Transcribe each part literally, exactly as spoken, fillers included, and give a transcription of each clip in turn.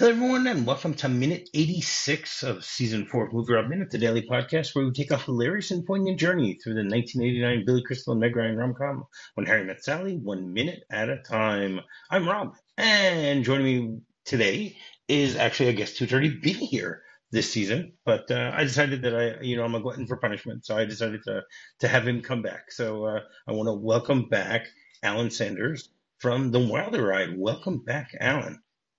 Hello, everyone, and welcome to minute eighty-six of season four of Movie Rob Minute, the daily podcast where we take a hilarious and poignant journey through the nineteen eighty-nine Billy Crystal and Meg Ryan rom-com When Harry Met Sally, one minute at a time. I'm Rob, and joining me today is actually a guest who's already been here this season, but uh, I decided that I, you know, I'm a glutton for punishment, so I decided to to have him come back. So uh, I want to welcome back Alan Sanders from The Wilder Ride. Welcome back, Alan.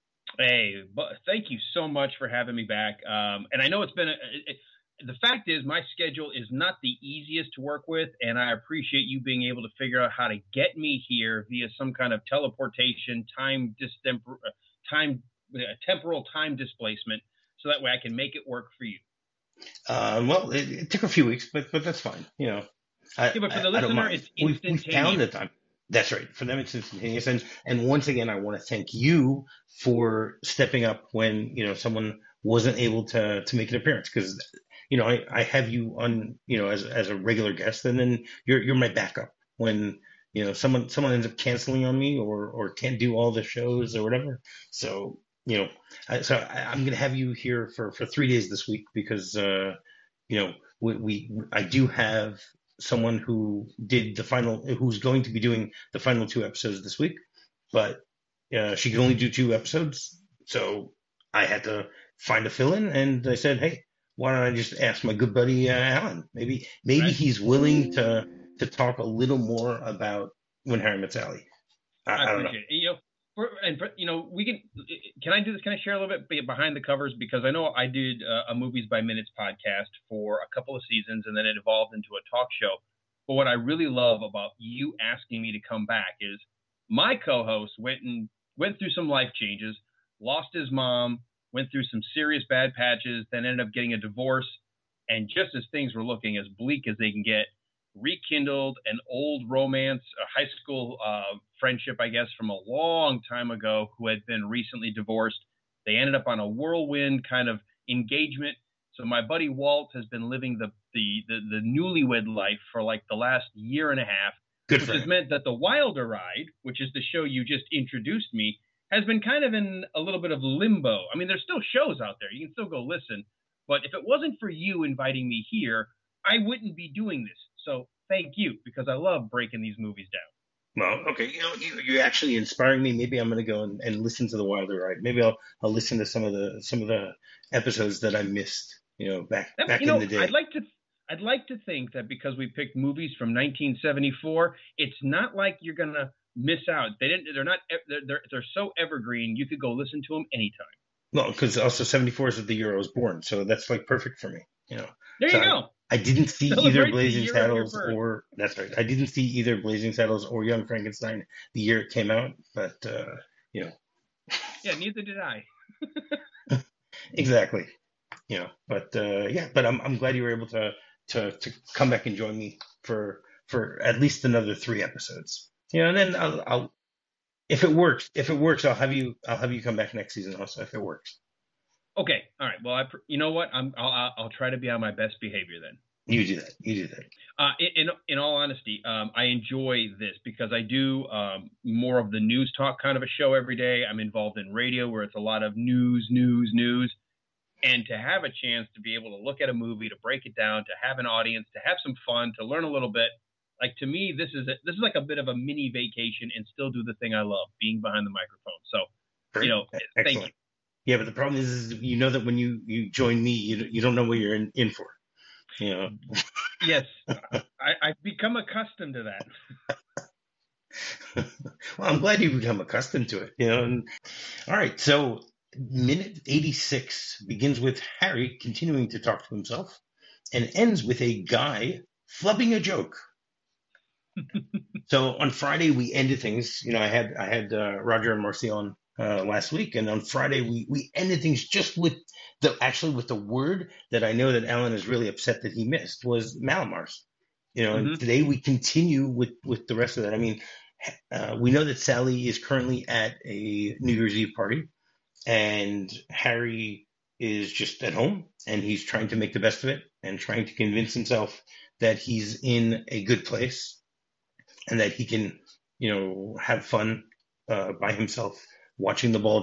Hey, but thank you so much for having me back. Um, and I know it's been a, it, the fact is my schedule is not the easiest to work with, and I appreciate you being able to figure out how to get me here via some kind of teleportation, time distemper, time uh, temporal time displacement, so that way I can make it work for you. Uh, well, it, it took a few weeks, but but that's fine. You know, I, yeah, but for the I, listener, I it's we, instantaneous. We found the time. That's right. For them, it's instantaneous. And and once again, I want to thank you for stepping up when you know someone wasn't able to to make an appearance, because you know I, I have you on you know as as a regular guest, and then you're you're my backup when you know someone someone ends up canceling on me or or can't do all the shows or whatever. So you know, I, so I, I'm gonna have you here for for three days this week because uh, you know we, we I do have someone who did the final, who's going to be doing the final two episodes this week, but uh, she could only do two episodes, so I had to find a fill-in, and I said, hey, why don't I just ask my good buddy uh, Alan? Maybe maybe Right. he's willing to to talk a little more about When Harry Met Sally. I, I, I don't appreciate know. it. You know, for, and for, you know, we can. Can I do this? Can I share a little bit behind the covers? Because I know I did uh, a Movies by Minutes podcast for a couple of seasons, and then it evolved into a talk show. But what I really love about you asking me to come back is my co-host went and went through some life changes, lost his mom, went through some serious bad patches, then ended up getting a divorce, and just as things were looking as bleak as they can get, rekindled an old romance, a high school uh, friendship, I guess, from a long time ago, who had been recently divorced. They ended up on a whirlwind kind of engagement. So my buddy Walt has been living the the the, the newlywed life for like the last year and a half, Good which for has him. meant that The Wilder Ride, which is the show you just introduced me, has been kind of in a little bit of limbo. I mean, there's still shows out there. You can still go listen. But if it wasn't for you inviting me here, I wouldn't be doing this. So thank you, because I love breaking these movies down. Well, okay, you know, you, you're actually inspiring me. Maybe I'm going to go and, and listen to The Wilder Ride. Maybe I'll I'll listen to some of the some of the episodes that I missed. You know, back That, back you know, in the day. I'd like to I'd like to think that because we picked movies from nineteen seventy-four, it's not like you're gonna miss out. They didn't. They're not. They're they're, they're so evergreen. You could go listen to them anytime. Well, because also seventy-four is the year I was born, so that's like perfect for me. You know. There so you I, go. I didn't see Celebrate either the Blazing year of your Saddles birth. or that's right. I didn't see either Blazing Saddles or Young Frankenstein the year it came out, but uh, you know. Yeah, neither did I. Exactly. You know, but uh, yeah, but I'm I'm glad you were able to to to come back and join me for for at least another three episodes. You know, and then I'll, I'll if it works, if it works, I'll have you I'll have you come back next season also if it works. Okay. All right. Well, I you know what? I'm I'll I'll, I'll try to be on my best behavior then. You do that. You do that. Uh, in in all honesty, um, I enjoy this because I do um, more of the news talk kind of a show every day. I'm involved in radio where it's a lot of news, news, news. And to have a chance to be able to look at a movie, to break it down, to have an audience, to have some fun, to learn a little bit, like to me, this is a, this is like a bit of a mini vacation and still do the thing I love, being behind the microphone. So, Great. you know, Excellent. thank you. Yeah, but the problem is, is you know that when you, you join me, you you don't know what you're in, in for. You know. Yes, I, I've become accustomed to that. Well, I'm glad you've become accustomed to it. You know. And, all right, so. Minute eighty-six begins with Harry continuing to talk to himself and ends with a guy flubbing a joke. So on Friday we ended things. You know, I had I had uh, Roger and Marcy on uh, last week, and on Friday we we ended things just with the actually with the word that I know that Alan is really upset that he missed was Malamars. You know, mm-hmm. And today we continue with with the rest of that. I mean, uh, we know that Sally is currently at a New Year's Eve party. And Harry is just at home, and he's trying to make the best of it and trying to convince himself that he's in a good place and that he can, you know, have fun uh, by himself watching the ball drop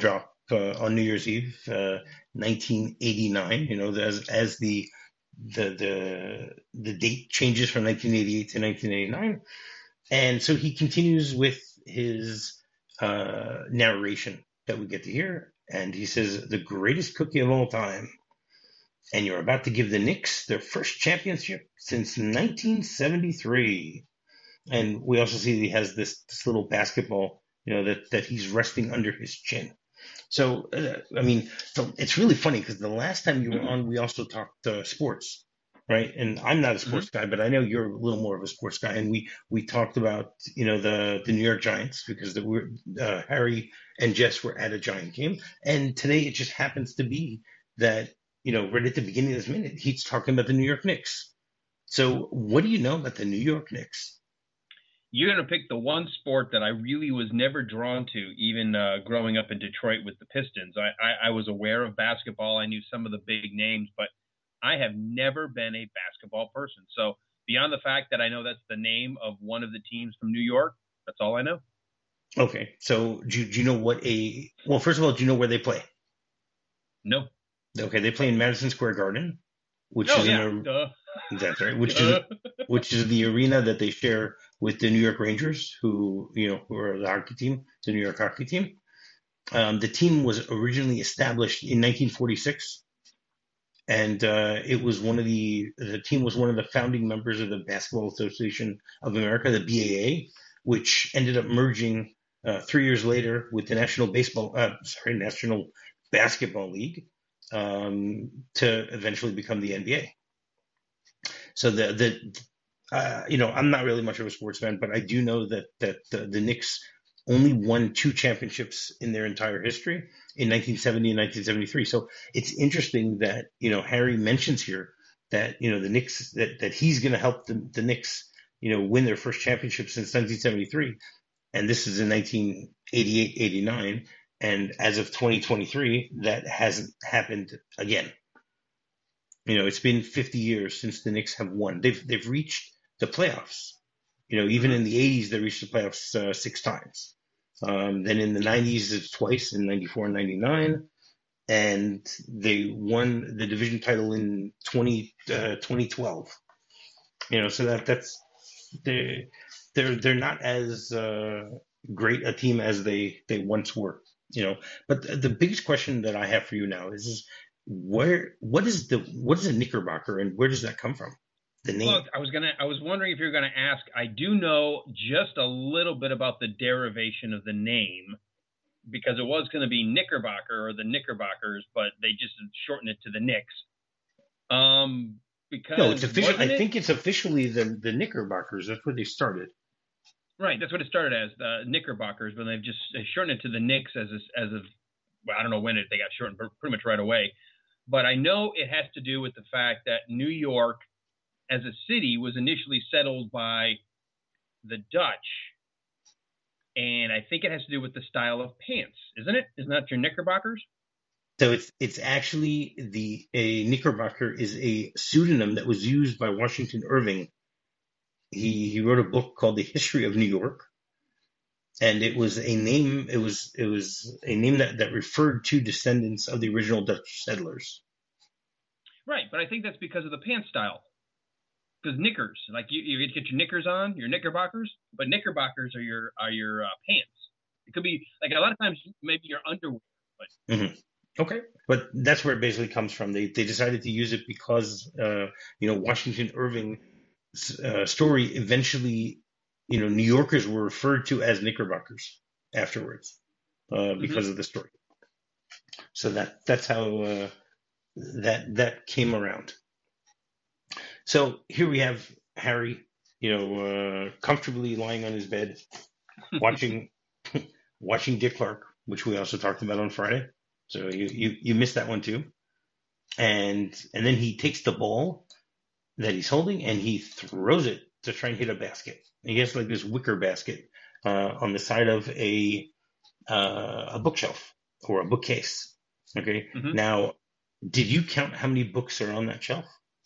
uh, on New Year's Eve, uh, nineteen eighty-nine. You know, as as the the the the date changes from nineteen eighty-eight to nineteen eighty-nine, and so he continues with his uh, narration that we get to hear, and he says, "The greatest cookie of all time, and you're about to give the Knicks their first championship since nineteen seventy-three." And we also see he has this, this little basketball, you know, that, that he's resting under his chin. So, uh, I mean, so it's really funny because the last time you were on, we also talked uh, sports, right? And I'm not a sports mm-hmm. guy, but I know you're a little more of a sports guy. And we, we talked about, you know, the, the New York Giants because the, uh, Harry and Jess were at a Giant game. And today it just happens to be that, you know, right at the beginning of this minute, he's talking about the New York Knicks. So what do you know about the New York Knicks? You're going to pick the one sport that I really was never drawn to, even uh, growing up in Detroit with the Pistons. I, I, I was aware of basketball. I knew some of the big names, but I have never been a basketball person. So beyond the fact that I know that's the name of one of the teams from New York, that's all I know. Okay. So do you, do you know what a – well, first of all, do you know where they play? No. Okay. They play in Madison Square Garden, which oh, is yeah. in a, Duh. That's right. Which is which is the arena that they share with the New York Rangers, who you know who are the hockey team, the New York hockey team. Um, the team was originally established in nineteen forty-six, and uh, it was one of the the team was one of the founding members of the Basketball Association of America, the B A A, which ended up merging uh, three years later with the National Baseball, uh, sorry, National Basketball League, um, to eventually become the N B A. So the the uh, you know I'm not really much of a sports fan, but I do know that that the, the Knicks only won two championships in their entire history in nineteen seventy and nineteen seventy-three. So it's interesting that you know Harry mentions here that you know the Knicks that, that he's going to help the, the Knicks you know win their first championship since nineteen seventy-three, and this is in nineteen eighty-eight eighty-nine, and as of twenty twenty-three that hasn't happened again. You know, it's been fifty years since the Knicks have won. They've they've reached the playoffs. You know, even in the eighties, they reached the playoffs uh, six times. Um, then in the nineties, it's twice in ninety-four and ninety-nine. And they won the division title in twenty, uh, twenty twelve. You know, so that that's they they're they're not as uh, great a team as they they once were. You know, but the, the biggest question that I have for you now is. is Where what is the what is a Knickerbocker and where does that come from? The name. Well, I was gonna I was wondering if you were gonna ask. I do know just a little bit about the derivation of the name because it was going to be Knickerbocker or the Knickerbockers, but they just shortened it to the Knicks. Um, because no, it's official. I it? think it's officially the the Knickerbockers. That's where they started. Right, that's what it started as, the Knickerbockers, but they've just shortened it to the Knicks as a, as of well, I don't know when it, they got shortened, pretty much right away. But I know it has to do with the fact that New York, as a city, was initially settled by the Dutch, and I think it has to do with the style of pants, isn't it? Isn't that your Knickerbockers? So it's it's actually the a Knickerbocker is a pseudonym that was used by Washington Irving. He he wrote a book called The History of New York, and it was a name. It was it was a name that, that referred to descendants of the original Dutch settlers. Right, but I think that's because of the pant style. Because knickers, like you, you get your knickers on, your Knickerbockers, but Knickerbockers are your are your uh, pants. It could be like a lot of times maybe your underwear. But mm-hmm. Okay, but that's where it basically comes from. They they decided to use it because uh, you know Washington Irving's uh, story eventually, you know, New Yorkers were referred to as Knickerbockers afterwards uh, because mm-hmm. of the story. So that that's how uh, that that came around. So here we have Harry, you know, uh, comfortably lying on his bed, watching watching Dick Clark, which we also talked about on Friday. So you, you, you missed that one too. And and then he takes the ball that he's holding and he throws it to try and hit a basket. And he has like this wicker basket uh, on the side of a uh, a bookshelf or a bookcase. Okay. Mm-hmm. Now, did you count how many books are on that shelf?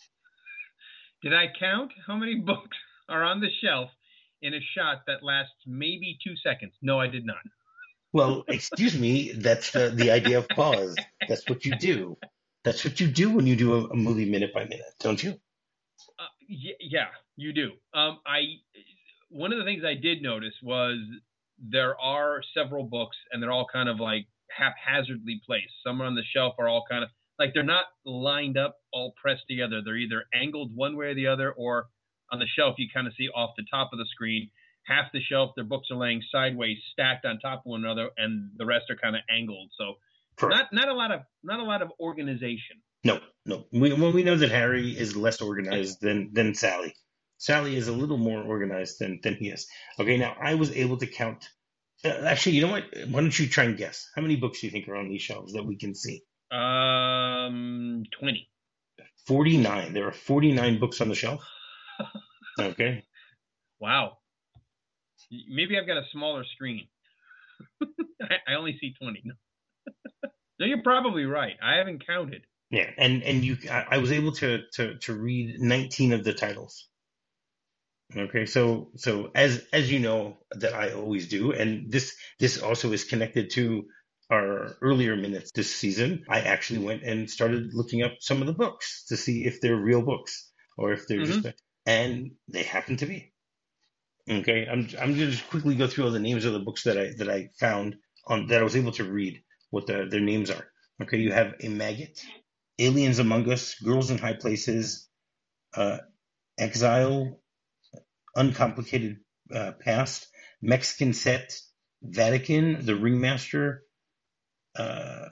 Did I count how many books are on the shelf in a shot that lasts maybe two seconds? No, I did not. Well, excuse me, that's the, the idea of pause. That's what you do. That's what you do when you do a, a movie minute by minute, don't you? Uh, y- yeah, you do. Um, I one of the things I did notice was there are several books, and they're all kind of like haphazardly placed. Some on the shelf are all kind of like they're not lined up, all pressed together. They're either angled one way or the other, or on the shelf you kind of see off the top of the screen. Half the shelf, their books are laying sideways, stacked on top of one another, and the rest are kind of angled. So, Correct. not not a lot of not a lot of organization. No, no. We, well, we know that Harry is less organized than than Sally. Sally is a little more organized than than he is. Okay, now I was able to count. Uh, actually, you know what? Why don't you try and guess? How many books do you think are on these shelves that we can see? Um, twenty. forty-nine. There are forty-nine books on the shelf. Okay. Wow. Maybe I've got a smaller screen. I only see twenty. No, you're probably right. I haven't counted. Yeah, and and you, I, I was able to to to read nineteen of the titles. Okay, so so as as you know that I always do, and this this also is connected to our earlier minutes this season. I actually went and started looking up some of the books to see if they're real books or if they're mm-hmm. just, a, and they happen to be. Okay, I'm I'm gonna just quickly go through all the names of the books that I that I found on that I was able to read what the, their names are. Okay, you have A Maggot, Aliens Among Us, Girls in High Places, uh, Exile, Uncomplicated uh, Past, Mexican Set, Vatican, The Ringmaster. Uh,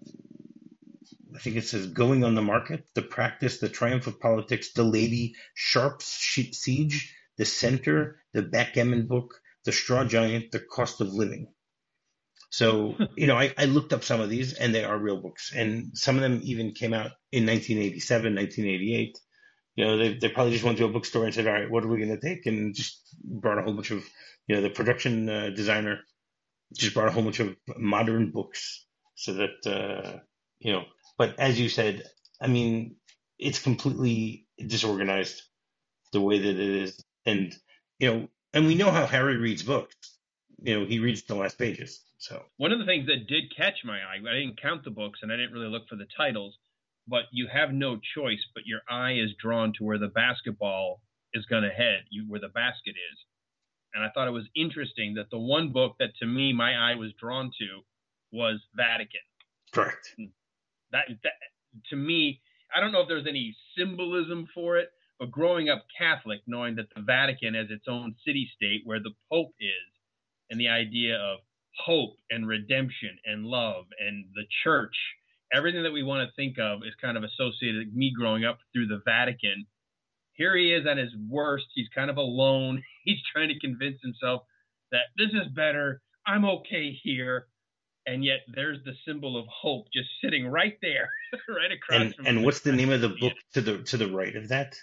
I think it says Going on the Market, The Practice, The Triumph of Politics, The Lady, Sharp's Siege, The Center, The Backgammon Book, The Straw Giant, The Cost of Living. So, you know, I, I looked up some of these, and they are real books. And some of them even came out in nineteen eighty-seven, nineteen eighty-eight. You know, they they probably just went to a bookstore and said, all right, what are we going to take? And just brought a whole bunch of, you know, the production uh, designer just brought a whole bunch of modern books so that, uh, you know, but as you said, I mean, it's completely disorganized the way that it is. And, you know, and we know how Harry reads books. You know, he reads the last pages. So one of the things that did catch my eye, I didn't count the books and I didn't really look for the titles, but you have no choice, but your eye is drawn to where the basketball is going to head, you, where the basket is. And I thought it was interesting that the one book that to me, my eye was drawn to was Vatican. Correct. That, that to me, I don't know if there's any symbolism for it, but growing up Catholic, knowing that the Vatican has its own city-state where the Pope is, and the idea of hope and redemption and love and the church, everything that we want to think of is kind of associated with me growing up through the Vatican. Here he is at his worst. He's kind of alone. He's trying to convince himself that this is better. I'm okay here. And yet there's the symbol of hope just sitting right there, right across and, from And him. what's the name of the book to the to the right of that?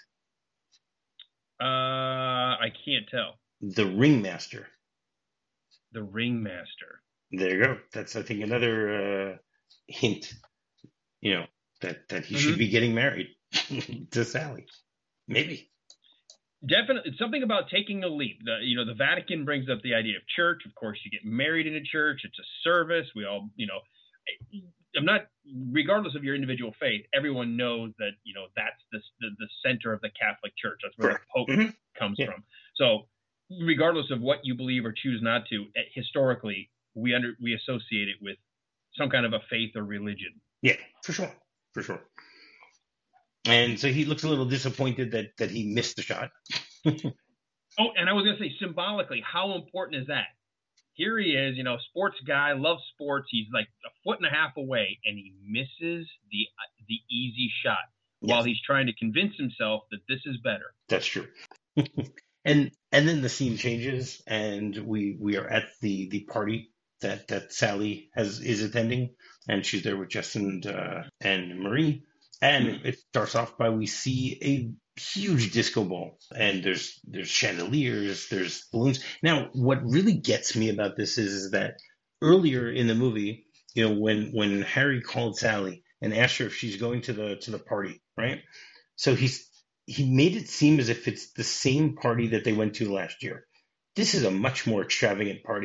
Uh, I can't tell. The Ringmaster. The Ringmaster. There you go. That's, I think, another uh, hint, you know, that, that he mm-hmm. should be getting married to Sally. Maybe. Definitely. It's something about taking a leap. The, you know, the Vatican brings up the idea of church. Of course, you get married in a church. It's a service. We all, you know, I'm not, regardless of your individual faith, everyone knows that, you know, that's the, the, the center of the Catholic Church. That's where Correct. the Pope mm-hmm. comes yeah. from. So regardless of what you believe or choose not to, historically, we under we associate it with some kind of a faith or religion. Yeah, for sure, for sure. And so he looks a little disappointed that that he missed the shot. Oh, and I was going to say, symbolically, how important is that? Here he is, you know, sports guy, loves sports. He's like a foot and a half away, and he misses the the easy shot yes. while he's trying to convince himself that this is better. That's true. And and then the scene changes, and we we are at the, the party that, that Sally has is attending, and she's there with Jess and uh, and Marie. And mm-hmm. it starts off by we see a huge disco ball, and there's there's chandeliers, there's balloons. Now, what really gets me about this is, is that earlier in the movie, you know, when when Harry called Sally and asked her if she's going to the to the party, right? So he's he made it seem as if it's the same party that they went to last year. This is a much more extravagant party.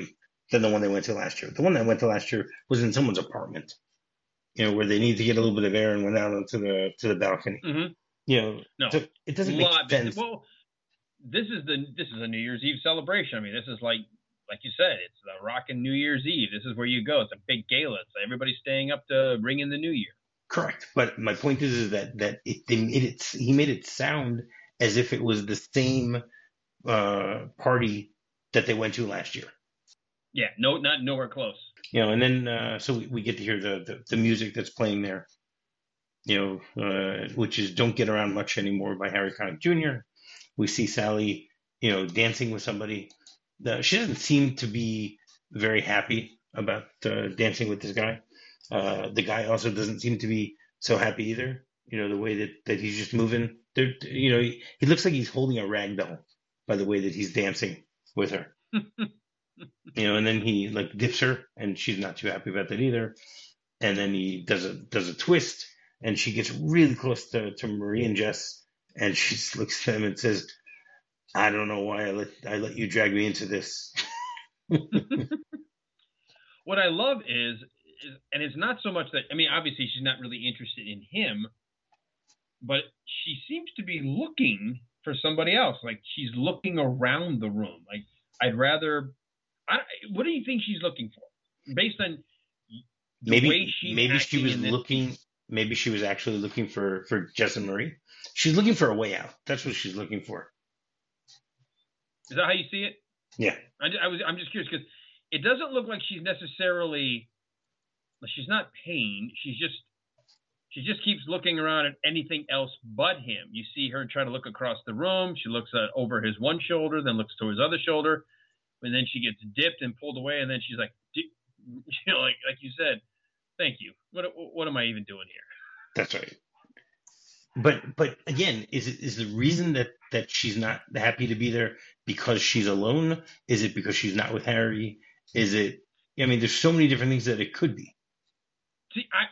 than the one they went to last year. The one that went to last year was in someone's apartment, you know, where they need to get a little bit of air and went out onto the to the balcony. Mm-hmm. You know, No, so it doesn't make Love sense. It. Well, this is the this is a New Year's Eve celebration. I mean, this is like like you said, it's the rockin' New Year's Eve. This is where you go. It's a big gala. It's everybody's staying up to bring in the new year. Correct, but my point is, is that that it, they made it. He made it sound as if it was the same uh, party that they went to last year. Yeah, no, not nowhere close. You know, and then uh, so we, we get to hear the, the the music that's playing there. You know, uh, which is "Don't Get Around Much Anymore" by Harry Connick Junior We see Sally, you know, dancing with somebody. The, she doesn't seem to be very happy about uh, dancing with this guy. Uh, the guy also doesn't seem to be so happy either. You know, the way that, that he's just moving. There, you know, he, he looks like he's holding a rag doll by the way that he's dancing with her. You know, and then he like dips her, and she's not too happy about that either. And then he does a does a twist, and she gets really close to, to Marie and Jess, and she looks at him and says, "I don't know why I let I let you drag me into this." What I love is, is, and it's not so much that, I mean, obviously she's not really interested in him, but she seems to be looking for somebody else. Like she's looking around the room. Like I'd rather. I, what do you think she's looking for? Based on the maybe way she's maybe she was this... looking. Maybe she was actually looking for for Jess and Marie. She's looking for a way out. That's what she's looking for. Is that how you see it? Yeah. I, I was. I'm just curious because it doesn't look like she's necessarily. She's not pained. She's just. She just keeps looking around at anything else but him. You see her try to look across the room. She looks at, over his one shoulder, then looks to his other shoulder, and then she gets dipped and pulled away, and then she's like, you know, like like you said, thank you. What what am I even doing here? That's right. But but again, is it is the reason that, that she's not happy to be there because she's alone? Is it because she's not with Harry? Is it? I mean, there's so many different things that it could be. See, I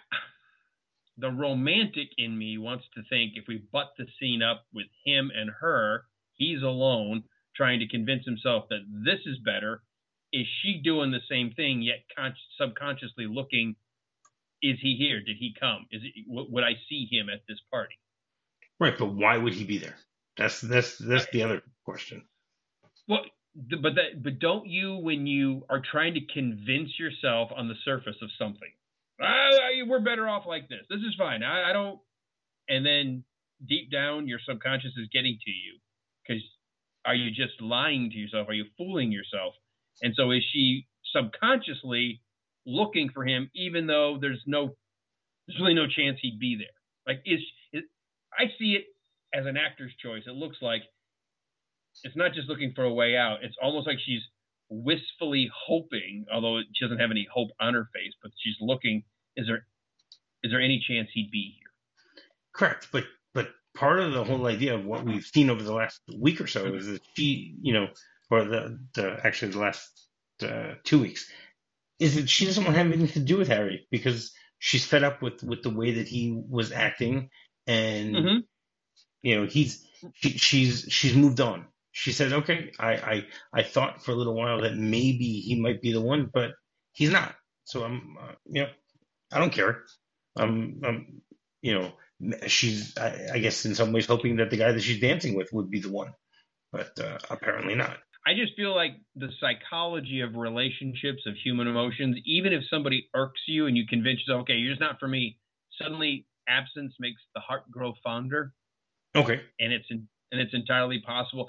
the romantic in me wants to think if we butt the scene up with him and her, he's alone trying to convince himself that this is better. Is she doing the same thing yet con- subconsciously looking? Is he here? Did he come? Is it, w- would I see him at this party? Right, but why would he be there? That's that's that's the other question. Well, but that but don't you, when you are trying to convince yourself on the surface of something, ah, we're better off like this. This is fine. I, I don't. And then deep down, your subconscious is getting to you because are you just lying to yourself? Are you fooling yourself? And so is she subconsciously looking for him, even though there's no, there's really no chance he'd be there? Like, is, is I see it as an actor's choice. It looks like it's not just looking for a way out. It's almost like she's wistfully hoping, although she doesn't have any hope on her face, but she's looking, is there, is there any chance he'd be here? Correct. But, but part of the whole idea of what we've seen over the last week or so is that she, you know, or the, the actually the last uh, two weeks, is that she doesn't want to have anything to do with Harry because she's fed up with, with the way that he was acting, and mm-hmm. you know he's she, she's she's moved on. She said, "Okay, I, I I thought for a little while that maybe he might be the one, but he's not. So I'm uh, you know I don't care. I'm I'm you know she's I, I guess in some ways hoping that the guy that she's dancing with would be the one, but uh, apparently not." I just feel like the psychology of relationships, of human emotions, even if somebody irks you and you convince yourself, okay, you're just not for me, suddenly absence makes the heart grow fonder. Okay. And it's in, and it's entirely possible.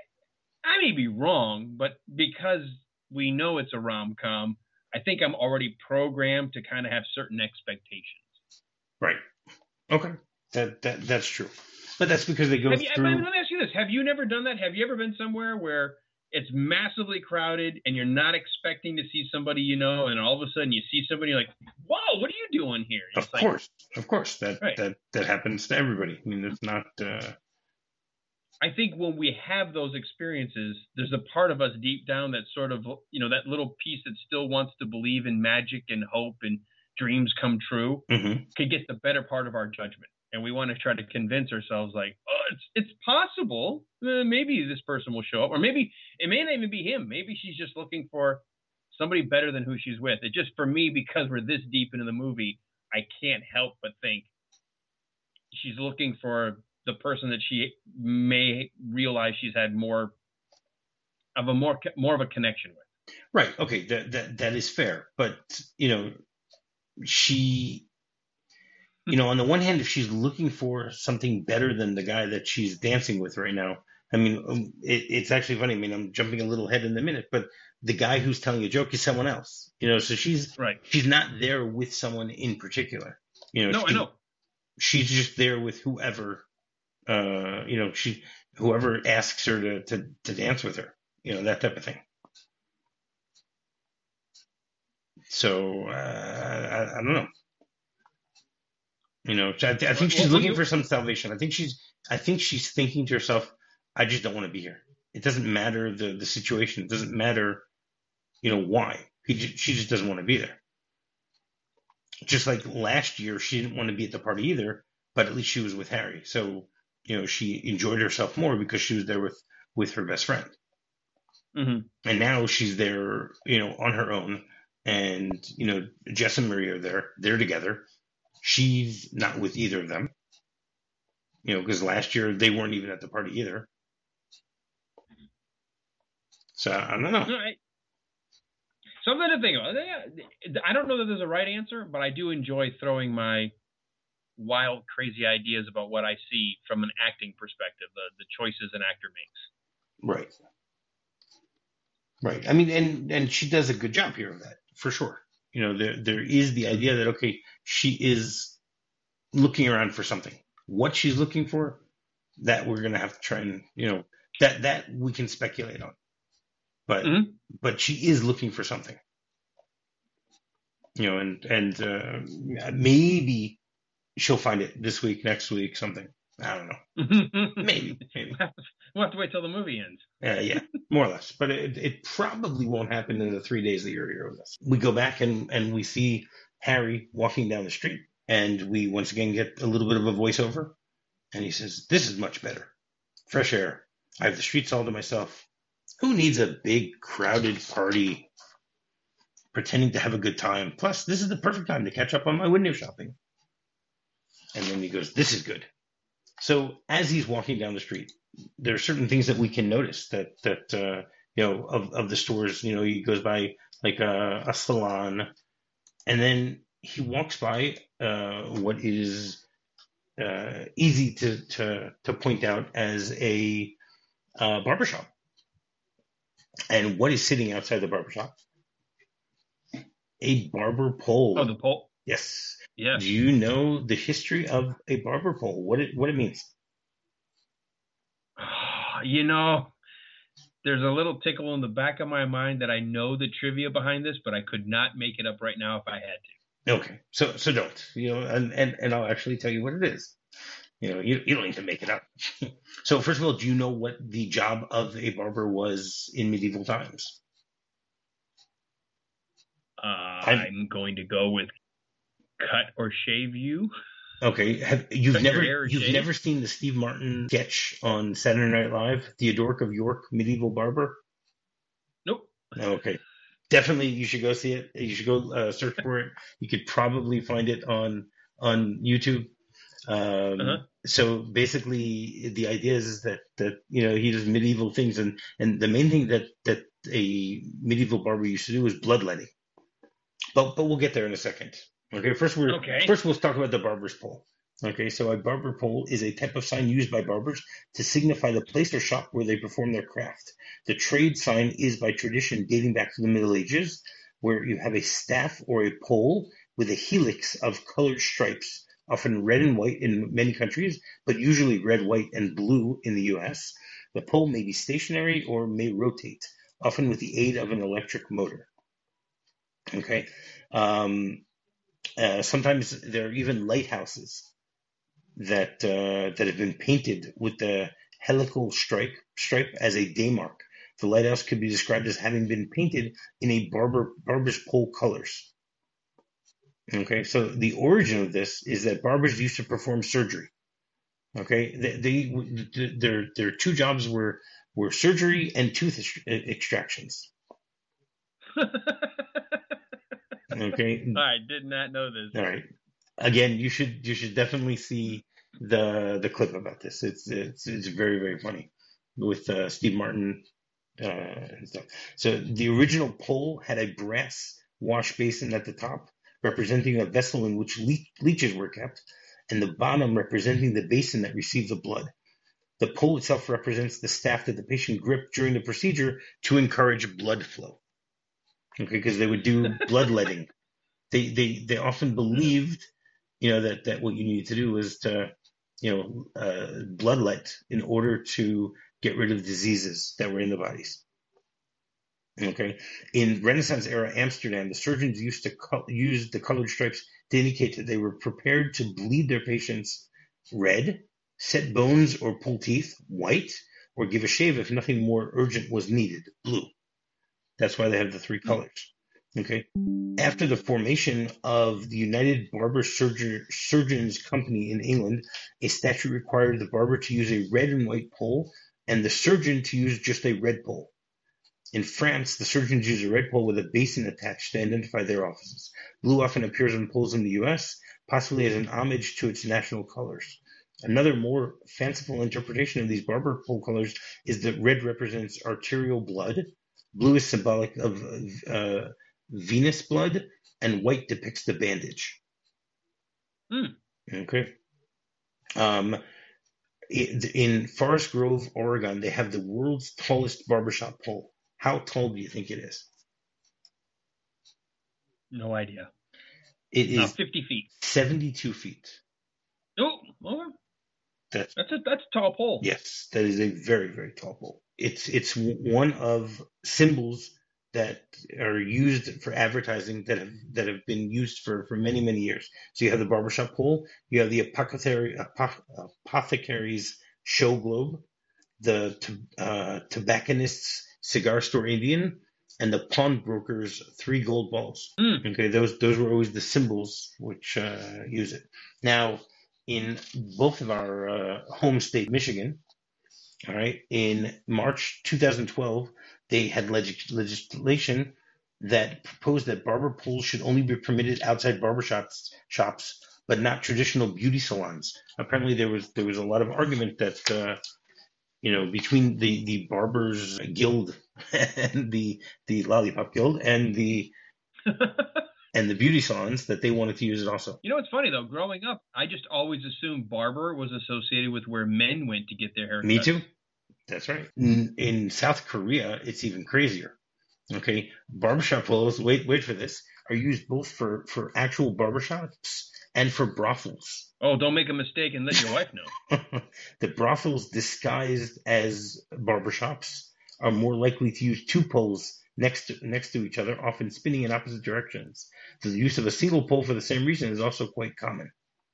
I may be wrong, but because we know it's a rom-com, I think I'm already programmed to kind of have certain expectations. Right. Okay. That that that's true. But that's because they go have you, through. Let me ask you this. Have you never done that? Have you ever been somewhere where it's massively crowded and you're not expecting to see somebody you know, and all of a sudden you see somebody, you're like, whoa, what are you doing here? Of it's course. Like, of course. That, right. that that happens to everybody. I mean, it's not... Uh... I think when we have those experiences, there's a part of us deep down that sort of, you know, that little piece that still wants to believe in magic and hope and dreams come true, mm-hmm. could get the better part of our judgment. And we want to try to convince ourselves like, oh, it's it's possible. Uh, maybe this person will show up. Or maybe it may not even be him. Maybe she's just looking for somebody better than who she's with. It just, for me, because we're this deep into the movie, I can't help but think she's looking for the person that she may realize she's had more of a more more of a connection with. Right. Okay. That that that is fair. But you know, she, you know, on the one hand, if she's looking for something better than the guy that she's dancing with right now, I mean, um, it, it's actually funny. I mean, I'm jumping a little ahead in a minute, but the guy who's telling a joke is someone else. You know, so she's right. She's not there with someone in particular. You know, no, she, I know. She's just there with whoever. Uh, you know, she whoever asks her to, to to dance with her. You know, that type of thing. So uh, I, I don't know. You know, I, I think she's looking for some salvation. I think she's I think she's thinking to herself, I just don't want to be here. It doesn't matter the the situation. It doesn't matter, you know, why. He just, she just doesn't want to be there. Just like last year, she didn't want to be at the party either, but at least she was with Harry. So, you know, she enjoyed herself more because she was there with, with her best friend. Mm-hmm. And now she's there, you know, on her own. And, you know, Jess and Marie are there. They're together. She's not with either of them. You know, because last year they weren't even at the party either. So, I don't know. Right. Something to think about. I don't know that there's a right answer, but I do enjoy throwing my wild, crazy ideas about what I see from an acting perspective, the, the choices an actor makes. Right. Right. I mean, and, and she does a good job here of that, for sure. You know, there there is the idea that, okay, she is looking around for something. What she's looking for, that we're going to have to try and, you know, that, that we can speculate on. But mm-hmm. but she is looking for something. You know, and, and uh, maybe she'll find it this week, next week, something. I don't know. Maybe. maybe. We'll have to wait till the movie ends. Uh, yeah, more or less. But it, it probably won't happen in the three days that you're here with us. We go back and, and we see Harry walking down the street. And we once again get a little bit of a voiceover. And he says, this is much better. Fresh air. I have the streets all to myself. Who needs a big, crowded party pretending to have a good time? Plus, this is the perfect time to catch up on my window shopping. And then he goes, this is good. So as he's walking down the street, there are certain things that we can notice that, that uh, you know, of, of the stores. You know, he goes by like a, a salon, and then he walks by uh, what is uh, easy to, to, to point out as a uh, barbershop. And what is sitting outside the barbershop? A barber pole. Oh, the pole? Yes. Yeah. Do you know the history of a barber pole? What it what it means? You know, there's a little tickle in the back of my mind that I know the trivia behind this, but I could not make it up right now if I had to. Okay. So so don't. You know, and, and, and I'll actually tell you what it is. You know, you, you don't need to make it up. So first of all, do you know what the job of a barber was in medieval times? Uh, I'm, I'm going to go with cut or shave you. Okay. Have you've cut never you've shave? never seen the Steve Martin sketch on Saturday Night Live, Theodoric of York, medieval barber? Nope. Okay. Definitely, you should go see it. You should go uh, search for it. You could probably find it on on YouTube. Um, uh-huh. So basically, the idea is that, that you know he does medieval things, and, and the main thing that, that a medieval barber used to do is bloodletting. But but we'll get there in a second. Okay, first we're okay. first we'll talk about the barber's pole. Okay, so a barber pole is a type of sign used by barbers to signify the place or shop where they perform their craft. The trade sign is by tradition dating back to the Middle Ages, where you have a staff or a pole with a helix of colored stripes, often red and white in many countries, but usually red, white, and blue in the U S. The pole may be stationary or may rotate, often with the aid of an electric motor. Okay. Um, uh, sometimes there are even lighthouses that uh, that have been painted with the helical stripe stripe as a day mark. The lighthouse could be described as having been painted in a barber barber's pole colors. Okay, so the origin of this is that barbers used to perform surgery. Okay, they, they their their two jobs were were surgery and tooth extractions. Okay. I did not know this. All right. Again, you should you should definitely see the the clip about this. It's it's it's very very funny with uh, Steve Martin uh, and stuff. So the original pole had a brass wash basin at the top, representing a vessel in which le- leeches were kept, and the bottom representing the basin that received the blood. The pole itself represents the staff that the patient gripped during the procedure to encourage blood flow. Okay, because they would do bloodletting. They they they often believed, you know, that that what you needed to do was to, you know, uh, bloodlet in order to get rid of diseases that were in the bodies. Okay, in Renaissance era Amsterdam, the surgeons used to co- use the colored stripes to indicate that they were prepared to bleed their patients red, set bones or pull teeth white, or give a shave if nothing more urgent was needed, blue. That's why they have the three colors. Okay. After the formation of the United Barber Surger- Surgeons Company in England, a statute required the barber to use a red and white pole and the surgeon to use just a red pole. In France, the surgeons use a red pole with a basin attached to identify their offices. Blue often appears on poles in the U S, possibly as an homage to its national colors. Another more fanciful interpretation of these barber pole colors is that red represents arterial blood, blue is symbolic of uh, venous blood, and white depicts the bandage. Mm. Okay. Um, in Forest Grove, Oregon, they have the world's tallest barbershop pole. How tall do you think it is? No idea. It is uh, fifty feet. seventy-two feet. Oh, well, That's that's a that's a tall pole. Yes, that is a very very tall pole. It's it's one of symbols that are used for advertising that have that have been used for, for many many years. So you have the barbershop pole, you have the apothecary apoth- apothecary's show globe, the uh, tobacconist's cigar store Indian, and the pawnbroker's three gold balls. Mm. Okay, those those were always the symbols which uh, use it. Now, in both of our uh, home state, Michigan, all right, in March twenty twelve, they had leg- legislation that proposed that barber poles should only be permitted outside barbershops shops, but not traditional beauty salons. Apparently, there was there was a lot of argument that. Uh, you know, between the, the Barbers Guild and the the Lollipop Guild and the and the beauty salons that they wanted to use it also. You know, it's funny though. Growing up, I just always assumed barber was associated with where men went to get their hair cut. Me too. That's right. In, in South Korea, it's even crazier. Okay, barbershop poles. Wait, wait for this. Are used both for for actual barbershops and for brothels. Oh, don't make a mistake and let your wife know. The brothels disguised as barbershops are more likely to use two poles next to, next to each other, often spinning in opposite directions. So the use of a single pole for the same reason is also quite common.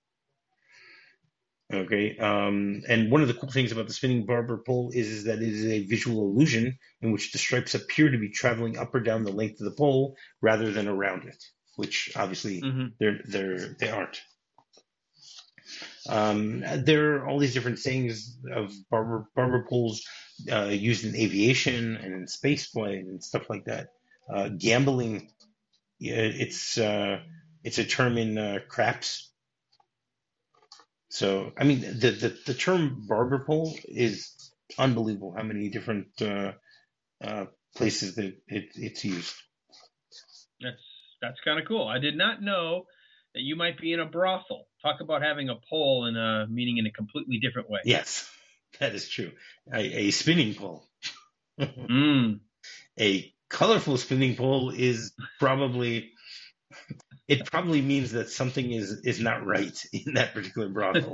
Okay, um, and one of the cool things about the spinning barber pole is, is that it is a visual illusion in which the stripes appear to be traveling up or down the length of the pole rather than around it, which obviously mm-hmm. they're they're they aren't. Um, there are all these different sayings of barber barber poles uh, used in aviation and in spaceflight and stuff like that. Uh, gambling, it's uh, it's a term in uh, craps. So, I mean, the, the, the term barber pole is unbelievable how many different uh, uh, places that it, it's used. That's that's kind of cool. I did not know that you might be in a brothel. Talk about having a pole and a meaning in a completely different way. Yes, that is true. A, a spinning pole. mm. A colorful spinning pole is probably... It probably means that something is, is not right in that particular brothel.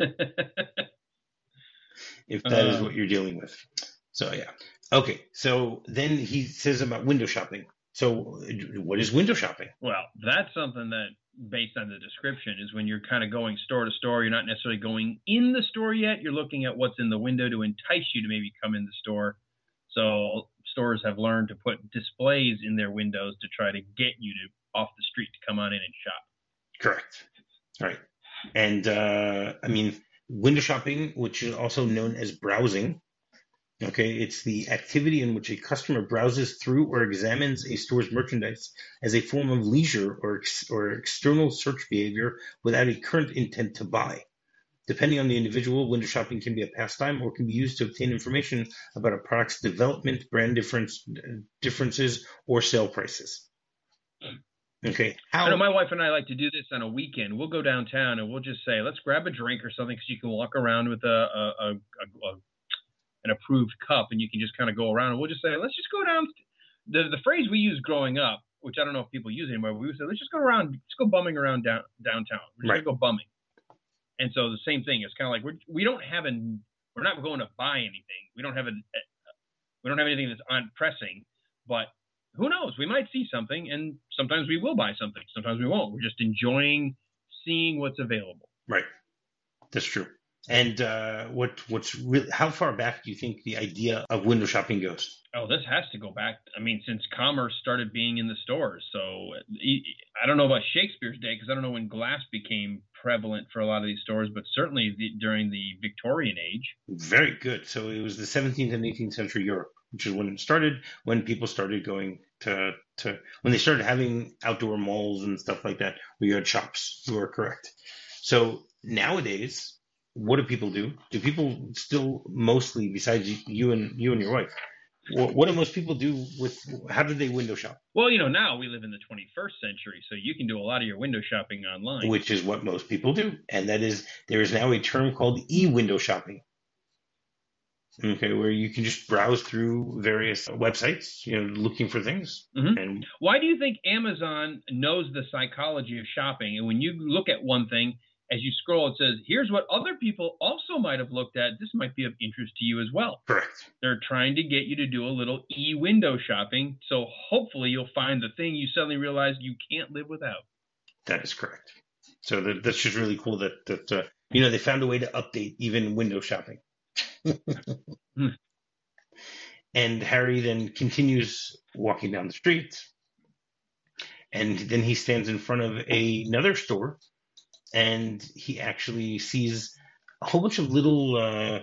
If that uh, is what you're dealing with. So, yeah. Okay. So then he says about window shopping. So what is window shopping? Well, that's something that, based on the description, is when you're kind of going store to store. You're not necessarily going in the store yet. You're looking at what's in the window to entice you to maybe come in the store. So stores have learned to put displays in their windows to try to get you to off the street to come on in and shop. Correct. Right. And, uh, I mean, window shopping, which is also known as browsing, Okay, it's the activity in which a customer browses through or examines a store's merchandise as a form of leisure or ex- or external search behavior without a current intent to buy. Depending on the individual, window shopping can be a pastime or can be used to obtain information about a product's development, brand difference, differences, or sale prices. Okay. How? I know my wife and I like to do this on a weekend. We'll go downtown and we'll just say, let's grab a drink or something because you can walk around with a, a, a, a, a an approved cup and you can just kind of go around. And we'll just say, let's just go down. The the phrase we used growing up, which I don't know if people use anymore, we would say, let's just go around, let's go bumming around down, downtown. We're just Right. going to go bumming. And so the same thing. It's kind of like we're, we don't have an, we're not going to buy anything. We don't have a, we don't have anything that's on pressing, but who knows? We might see something, and sometimes we will buy something. Sometimes we won't. We're just enjoying seeing what's available. Right. That's true. And uh, what what's really, how far back do you think the idea of window shopping goes? Oh, this has to go back. I mean, since commerce started being in the stores. So I don't know about Shakespeare's day because I don't know when glass became prevalent for a lot of these stores, but certainly the, during the Victorian age. Very good. So it was the seventeenth and eighteenth century Europe, which is when it started, when people started going to, to when they started having outdoor malls and stuff like that, where you had shops. You are correct. So nowadays, what do people do? Do people still mostly, besides you and you and your wife, what, what do most people do with, how do they window shop? Well, you know, now we live in the twenty-first century, so you can do a lot of your window shopping online. Which is what most people do. And that is, there is now a term called e-window shopping. Okay, where you can just browse through various websites, you know, looking for things. Mm-hmm. And why do you think Amazon knows the psychology of shopping? And when you look at one thing, as you scroll, it says, here's what other people also might have looked at. This might be of interest to you as well. Correct. They're trying to get you to do a little e-window shopping. So hopefully you'll find the thing you suddenly realize you can't live without. That is correct. So that, that's just really cool that, that uh, you know, they found a way to update even window shopping. hmm. And Harry then continues walking down the street. And then he stands in front of a, another store. And he actually sees a whole bunch of little, uh,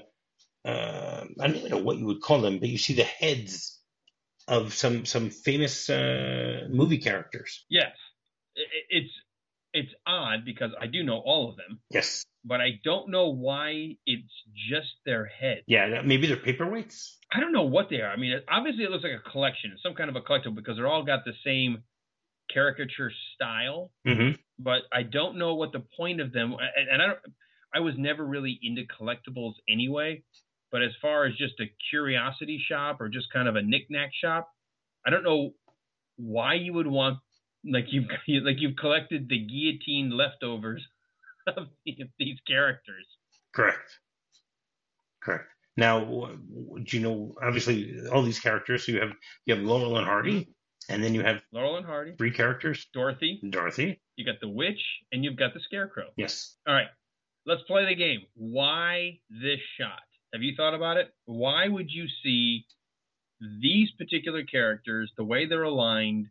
uh, I don't even know what you would call them, but you see the heads of some some famous uh, movie characters. Yes. It's it's odd because I do know all of them. Yes. But I don't know why it's just their head. Yeah, maybe they're paperweights. I don't know what they are. I mean, obviously it looks like a collection, some kind of a collectible because they're all got the same caricature style. Mm-hmm. But I don't know what the point of them. And, and I don't. I was never really into collectibles anyway. But as far as just a curiosity shop or just kind of a knick-knack shop, I don't know why you would want like you've like you've collected the guillotine leftovers of these characters. Correct. Correct. Now, do you know? Obviously, all these characters. So you have you have Laurel and Hardy, and then you have Laurel and Hardy, three characters. Dorothy. Dorothy. You got the witch, and you've got the scarecrow. Yes. All right. Let's play the game. Why this shot? Have you thought about it? Why would you see these particular characters, the way they're aligned?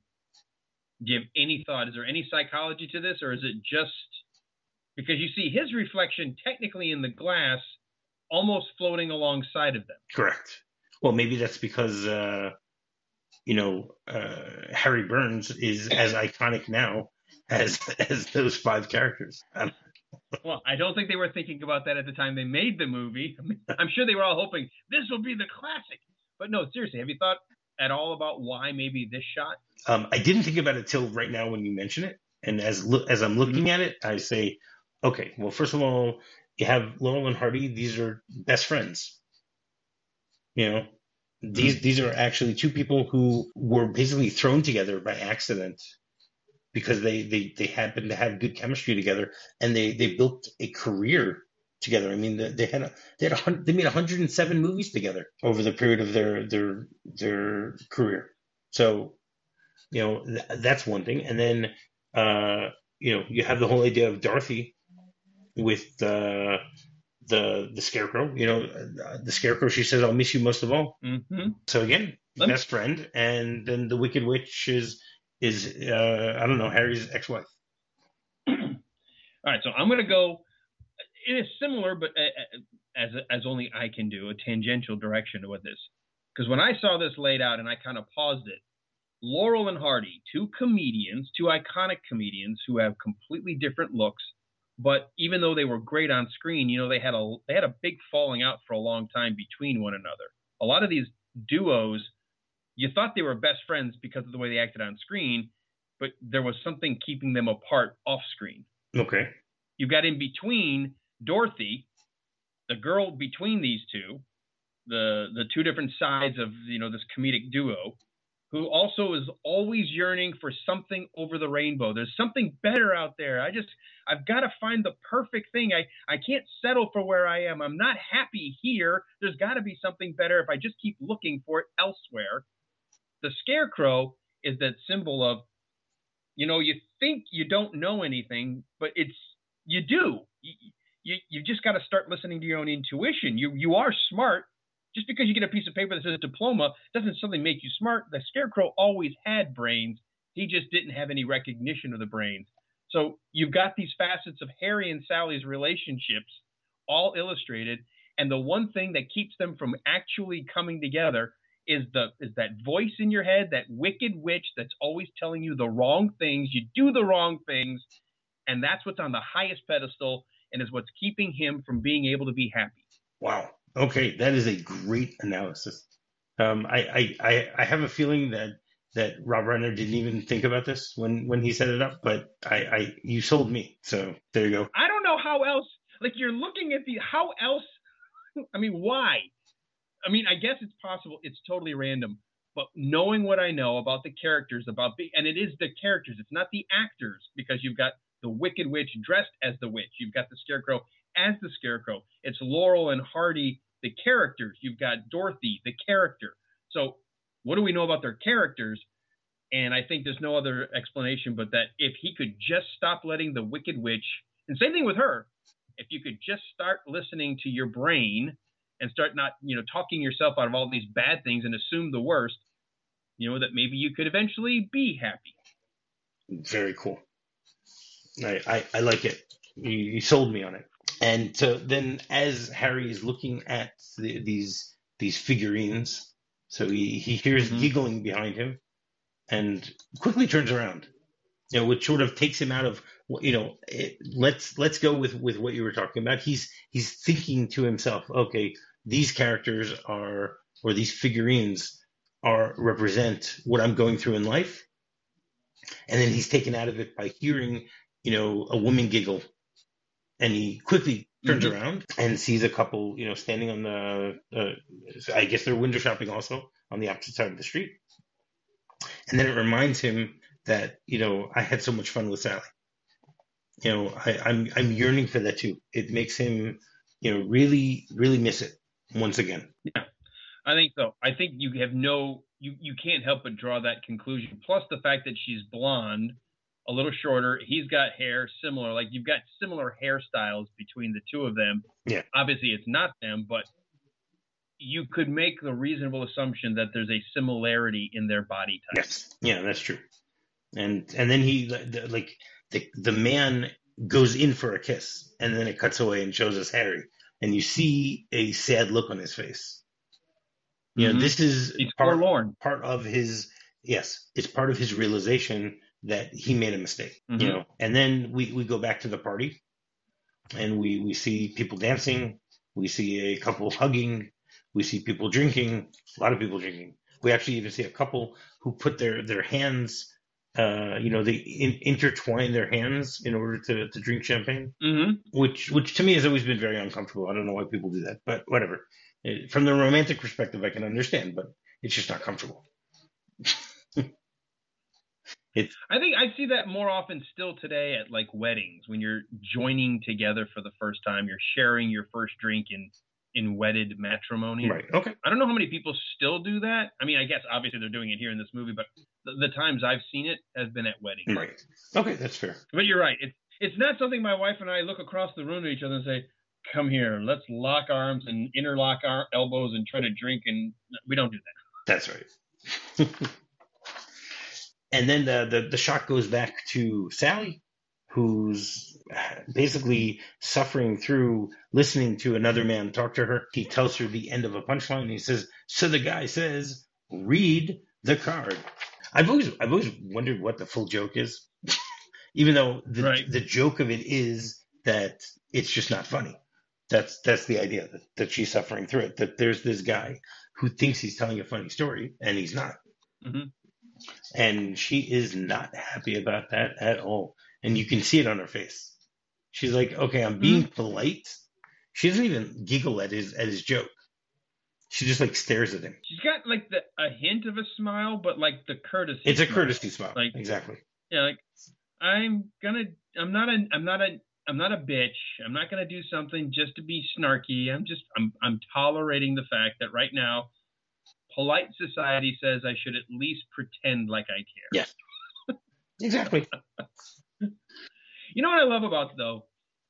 Do you have any thought? Is there any psychology to this, or is it just because you see his reflection technically in the glass almost floating alongside of them? Correct. Well, maybe that's because, uh, you know, uh, Harry Burns is as iconic now as as those five characters. Um, Well, I don't think they were thinking about that at the time they made the movie. I mean, I'm sure they were all hoping this will be the classic. But no, seriously, have you thought at all about why maybe this shot? Um, I didn't think about it till right now when you mention it. And as lo- as I'm looking mm-hmm. at it, I say, okay, well, first of all, you have Laurel and Hardy. These are best friends. You know, these mm-hmm. these are actually two people who were basically thrown together by accident because they, they, they happened to have good chemistry together, and they, they built a career together. I mean, they, they had a, they had a, they made one hundred seven movies together over the period of their their their career. So, you know, th- that's one thing. And then, uh, you know, you have the whole idea of Dorothy with uh, the the Scarecrow. You know, the Scarecrow. She says, "I'll miss you most of all." Mm-hmm. So again, Let best me- friend, and then the Wicked Witch is. is, uh, I don't know, Harry's ex-wife. All right, so I'm going to go in a similar but as as only I can do, a tangential direction with this. Because when I saw this laid out and I kind of paused it, Laurel and Hardy, two comedians, two iconic comedians who have completely different looks, but even though they were great on screen, you know, they had a they had a big falling out for a long time between one another. A lot of these duos, you thought they were best friends because of the way they acted on screen, but there was something keeping them apart off screen. Okay. You've got in between Dorothy, the girl between these two, the the two different sides of, you know, this comedic duo, who also is always yearning for something over the rainbow. There's something better out there. I just, I've got to find the perfect thing. I, I can't settle for where I am. I'm not happy here. There's got to be something better if I just keep looking for it elsewhere. The Scarecrow is that symbol of, you know, you think you don't know anything, but it's, you do. You, you, you just got to start listening to your own intuition. You, you are smart. Just because you get a piece of paper that says diploma doesn't suddenly make you smart. The Scarecrow always had brains. He just didn't have any recognition of the brains. So you've got these facets of Harry and Sally's relationships all illustrated. And the one thing that keeps them from actually coming together is the is that voice in your head, that wicked witch that's always telling you the wrong things. You do the wrong things. And that's what's on the highest pedestal and is what's keeping him from being able to be happy. Wow. Okay, that is a great analysis. Um, I, I, I have a feeling that, that Rob Reiner didn't even think about this when, when he set it up, but I, I you sold me. So there you go. I don't know how else. Like, you're looking at the how else. I mean, why? I mean, I guess it's possible. It's totally random. But knowing what I know about the characters, about the, and it is the characters. It's not the actors, because you've got the Wicked Witch dressed as the witch. You've got the Scarecrow as the Scarecrow. It's Laurel and Hardy, the characters. You've got Dorothy, the character. So what do we know about their characters? And I think there's no other explanation but that if he could just stop letting the Wicked Witch, and same thing with her, if you could just start listening to your brain and start not, you know, talking yourself out of all these bad things and assume the worst, you know, that maybe you could eventually be happy. Very cool. I, I, I like it. You, you sold me on it. And so then as Harry is looking at the, these these figurines, so he, he hears Mm-hmm. giggling behind him and quickly turns around, you know, which sort of takes him out of, you know, it, let's let's go with, with what you were talking about. He's he's thinking to himself, okay, these characters are, or these figurines are, represent what I'm going through in life. And then he's taken out of it by hearing, you know, a woman giggle. And he quickly turns mm-hmm. around and sees a couple, you know, standing on the, uh, I guess they're window shopping also on the opposite side of the street. And then it reminds him that, you know, I had so much fun with Sally. You know, I, I'm I'm yearning for that too. It makes him, you know, really, really miss it once again. Yeah, I think so. I think you have no, you, you can't help but draw that conclusion. Plus the fact that she's blonde, a little shorter. He's got hair similar, like you've got similar hairstyles between the two of them. Yeah. Obviously it's not them, but you could make the reasonable assumption that there's a similarity in their body type. Yes. Yeah, that's true. And, and then he, the, like the, the man goes in for a kiss and then it cuts away and shows us Harry and you see a sad look on his face. You know, mm-hmm. this is He's part, forlorn. part of his, yes, it's part of his realization that he made a mistake, mm-hmm. you know, and then we, we go back to the party and we, we see people dancing. We see a couple hugging. We see people drinking, a lot of people drinking. We actually even see a couple who put their, their hands, uh, you know, they in, intertwine their hands in order to, to drink champagne, mm-hmm. which, which to me has always been very uncomfortable. I don't know why people do that, but whatever. From the romantic perspective, I can understand, but it's just not comfortable. It's, I think I see that more often still today at like weddings when you're joining together for the first time. You're sharing your first drink in, in wedded matrimony. Right. Okay. I don't know how many people still do that. I mean, I guess obviously they're doing it here in this movie, but the, the times I've seen it has been at weddings. Right. Okay, that's fair. But you're right. It's it's not something my wife and I look across the room at each other and say, "Come here, let's lock arms and interlock our elbows and try to drink." And we don't do that. That's right. And then the, the, the shot goes back to Sally, who's basically suffering through listening to another man talk to her. He tells her the end of a punchline. And he says, "So the guy says, read the card." I've always I've always wondered what the full joke is, even though the Right. the joke of it is that it's just not funny. That's that's the idea, that, that she's suffering through it. That there's this guy who thinks he's telling a funny story and he's not. Mm-hmm. And she is not happy about that at all. And you can see it on her face. She's like, okay, I'm being Mm-hmm. polite. She doesn't even giggle at his at his joke. She just like stares at him. She's got like the a hint of a smile, but like the courtesy. It's a smile. courtesy smile. Like exactly. Yeah, like I'm gonna. I'm not a. I'm not a. I'm not a bitch. I'm not gonna do something just to be snarky. I'm just. I'm. I'm tolerating the fact that right now, polite society says I should at least pretend like I care. Yes. Exactly. You know what I love about though,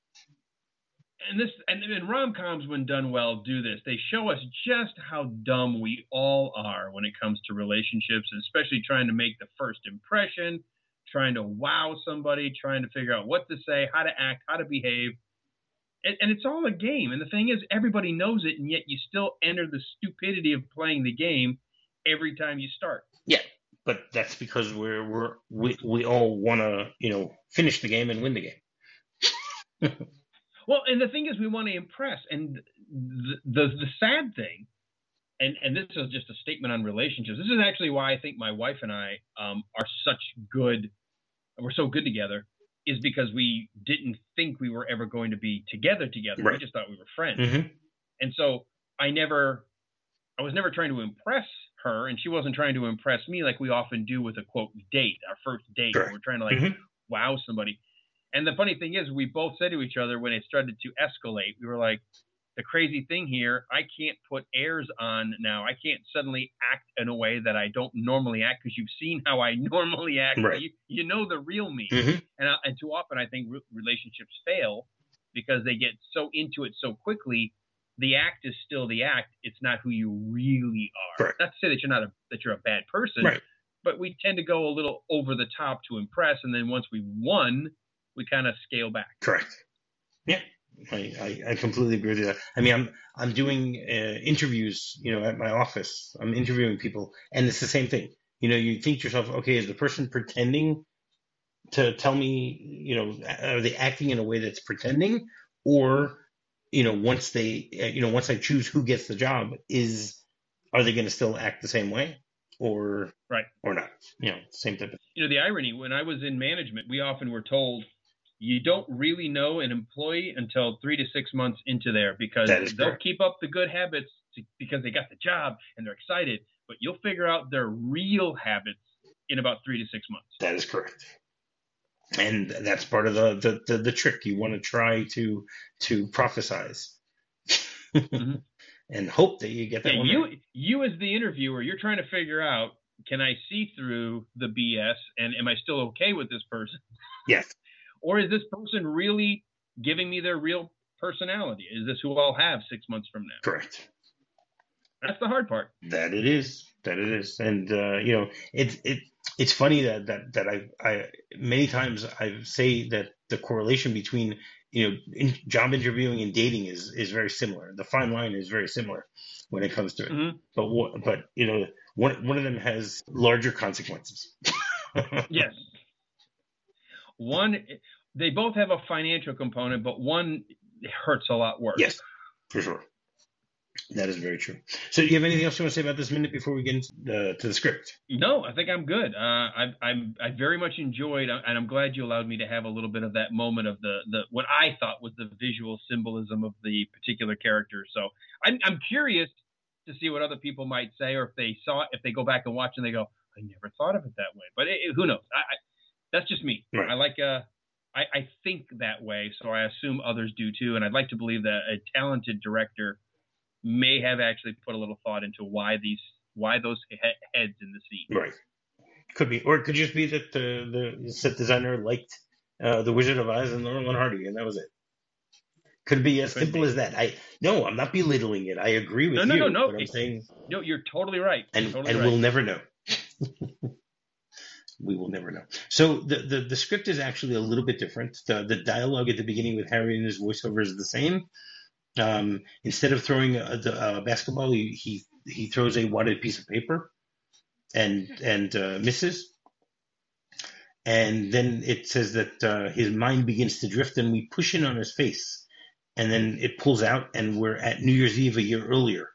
and this and, and rom-coms when done well do this. They show us just how dumb we all are when it comes to relationships, and especially trying to make the first impression, trying to wow somebody, trying to figure out what to say, how to act, how to behave. And, and it's all a game. And the thing is, everybody knows it, and yet you still enter the stupidity of playing the game every time you start. Yeah, but that's because we're we're we we all want to you know finish the game and win the game. Well, and the thing is, we want to impress. And the the, the sad thing, and, and this is just a statement on relationships. This is actually why I think my wife and I um, are such good, we're so good together, is because we didn't think we were ever going to be together together. Right. We just thought we were friends. Mm-hmm. And so I never, I was never trying to impress her, and she wasn't trying to impress me like we often do with a quote date, our first date. Correct. We're trying to like Mm-hmm. wow somebody. And the funny thing is, we both said to each other when it started to escalate, we were like, the crazy thing here, I can't put airs on now. I can't suddenly act in a way that I don't normally act, because you've seen how I normally act. Right. You, you know the real me. Mm-hmm. And, I, and too often I think re- relationships fail because they get so into it so quickly. The act is still the act. It's not who you really are. Correct. Not to say that you're not a, that you're a bad person, Right. but we tend to go a little over the top to impress. And then once we've won, we kind of scale back. Correct. Yeah. I, I, I completely agree with that. I mean, I'm I'm doing uh, interviews, you know, at my office. I'm interviewing people, and it's the same thing. You know, you think to yourself, okay, is the person pretending to tell me, you know, are they acting in a way that's pretending, or, you know, once they, you know, once I choose who gets the job, is are they going to still act the same way, or Right. or not? You know, same type of. You know, the irony, when I was in management, we often were told, you don't really know an employee until three to six months into there, because That is they'll correct. keep up the good habits to, because they got the job and they're excited, but you'll figure out their real habits in about three to six months. That is correct. And that's part of the, the, the, the trick. You want to try to to prophesize Mm-hmm. and hope that you get that Yeah, one you, right. you as the interviewer, you're trying to figure out, can I see through the B S, and am I still okay with this person? Yes. Or is this person really giving me their real personality? Is this who I'll have six months from now? Correct. That's the hard part. That it is. That it is. And uh, you know, it's it it's funny that that that I I many times I say that the correlation between you know in job interviewing and dating is is very similar. The fine line is very similar when it comes to it. Mm-hmm. But what but you know one one of them has larger consequences. Yes. One, they both have a financial component, but one hurts a lot worse. Yes, for sure. That is very true. So, do you have anything else you want to say about this minute before we get into the, to the script? No, I think I'm good. Uh, I, I'm I very much enjoyed, and I'm glad you allowed me to have a little bit of that moment of the, the what I thought was the visual symbolism of the particular character. So, I'm I'm curious to see what other people might say, or if they saw it, if they go back and watch and they go, I never thought of it that way. But it, it, who knows? I, I, that's just me. Right. I like uh, I, I think that way, so I assume others do too. And I'd like to believe that a talented director may have actually put a little thought into why these, why those he- heads in the scene. Right. Could be, or it could just be that the the set designer liked uh, the Wizard of Oz and Laurel and Hardy, and that was it. Could be as Could simple be. as that. I no, I'm not belittling it. I agree with No, no, you. no, no. But I'm saying, No, you're totally right. and Totally and right. we'll never know. we will never know. So the, the, the script is actually a little bit different. The, the dialogue at the beginning with Harry and his voiceover is the same. Um, instead of throwing a, the, a basketball, he, he he throws a wadded piece of paper and and uh, misses. And then it says that uh, his mind begins to drift, and we push in on his face, and then it pulls out, and we're at New Year's Eve a year earlier.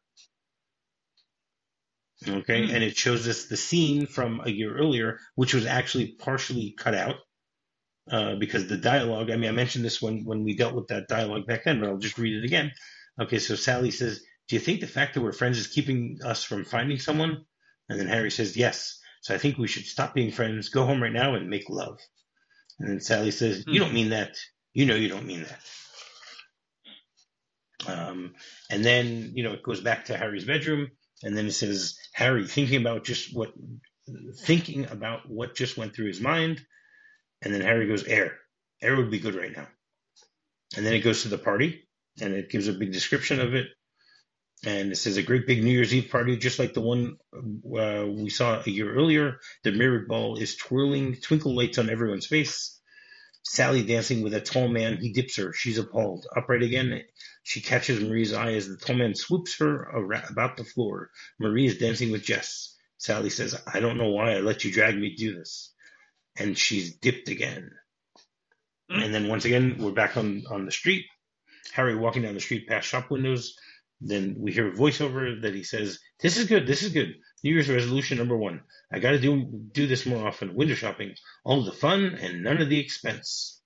Okay, mm. And it shows us the scene from a year earlier, which was actually partially cut out uh, because the dialogue. I mean, I mentioned this when when we dealt with that dialogue back then, but I'll just read it again. Okay, so Sally says, "Do you think the fact that we're friends is keeping us from finding someone?" And then Harry says, "Yes. So I think we should stop being friends, go home right now, and make love." And then Sally says, "You don't mean that. You know you don't mean that." Um, and then, you know, it goes back to Harry's bedroom, and then it says, Harry thinking about just what, thinking about what just went through his mind. And then Harry goes, air. Air would be good right now. And then it goes to the party, and it gives a big description of it. And it says a great big New Year's Eve party, just like the one uh, we saw a year earlier. The mirrored ball is twirling, twinkle lights on everyone's face. Sally dancing with a tall man. He dips her. She's appalled. Upright again, she catches Marie's eye as the tall man swoops her about the floor. Marie is dancing with Jess. Sally says, I don't know why I let you drag me do this. And she's dipped again. Mm-hmm. And then once again, we're back on, on the street. Harry walking down the street past shop windows. Then we hear a voiceover that he says, this is good, this is good. New Year's resolution number one. I got to do do this more often. Window shopping. All the fun and none of the expense.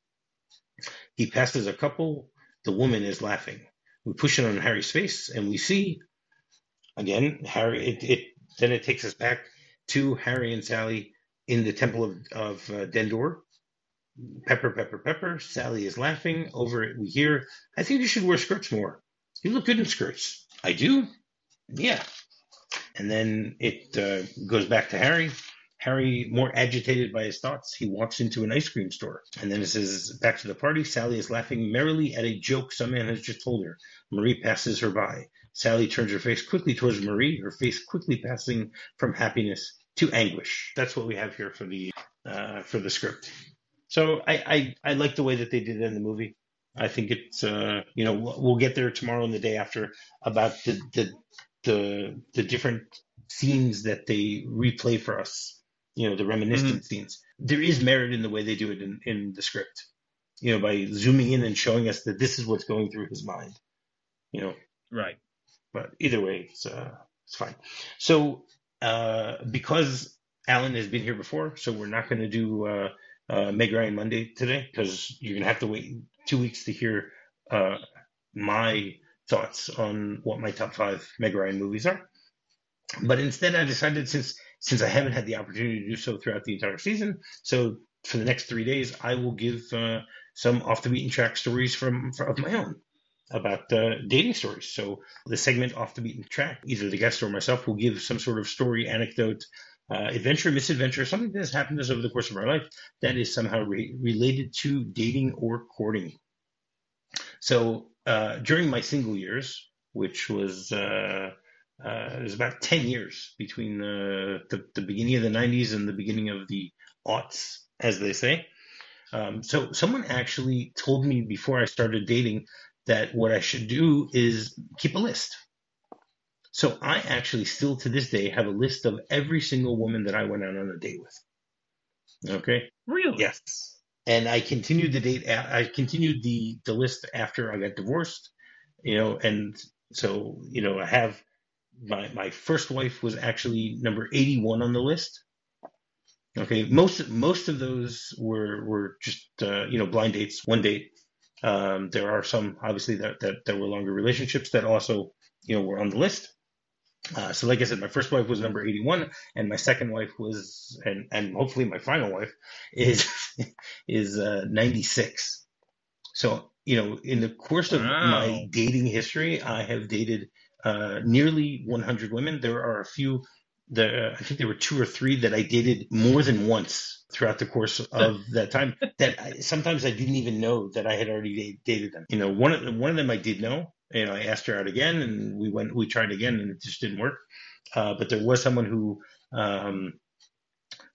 He passes a couple. The woman is laughing. We push it on Harry's face, and we see, again, Harry. It, it Then it takes us back to Harry and Sally in the Temple of, of uh, Dendor. Pepper, pepper, pepper. Sally is laughing. Over it, we hear, I think you should wear skirts more. You look good in skirts. I do? Yeah. And then it uh, goes back to Harry. Harry, more agitated by his thoughts, he walks into an ice cream store. And then it says, back to the party. Sally is laughing merrily at a joke some man has just told her. Marie passes her by. Sally turns her face quickly towards Marie, her face quickly passing from happiness to anguish. That's what we have here for the uh, for the script. So I, I, I like the way that they did it in the movie. I think it's, uh, you know, we'll get there tomorrow and the day after about the, the, the, the different scenes that they replay for us, you know, the reminiscent mm-hmm. scenes. There is merit in the way they do it in, in the script, you know, by zooming in and showing us that this is what's going through his mind, you know. Right. But either way, it's, uh, it's fine. So, uh, because Alan has been here before, so we're not going to do, uh, uh, Meg Ryan Monday today, because you're going to have to wait two weeks to hear uh, my thoughts on what my top five Meg Ryan movies are. But instead, I decided, since since I haven't had the opportunity to do so throughout the entire season, so for the next three days, I will give uh, some off the beaten track stories from, from of my own about uh, dating stories. So the segment Off the Beaten Track, either the guest or myself will give some sort of story, anecdote, Uh, adventure, misadventure, something that has happened to us over the course of our life that is somehow re- related to dating or courting. So uh, during my single years, which was uh, uh, it was about ten years between the, the, the beginning of the nineties and the beginning of the aughts, as they say. Um, so someone actually told me before I started dating that what I should do is keep a list. So I actually still to this day have a list of every single woman that I went out on a date with. Okay? Really? Yes. And I continued the date. I continued the, the list after I got divorced, you know, and so, you know, I have my, my first wife was actually number eighty-one on the list. Okay. Most, most of those were, were just, uh, you know, blind dates, one date. Um, there are some obviously that, that, that were longer relationships that also, you know, were on the list. Uh, so like I said, my first wife was number eighty-one, and my second wife was, and, and hopefully my final wife is, is uh, ninety-six. So, you know, in the course of wow. my dating history, I have dated uh, nearly one hundred women. There are a few, there, I think there were two or three that I dated more than once throughout the course of that time that I, sometimes I didn't even know that I had already dated them. You know, one of, one of them I did know. You know, I asked her out again, and we went, we tried again, and it just didn't work. Uh, but there was someone who, um,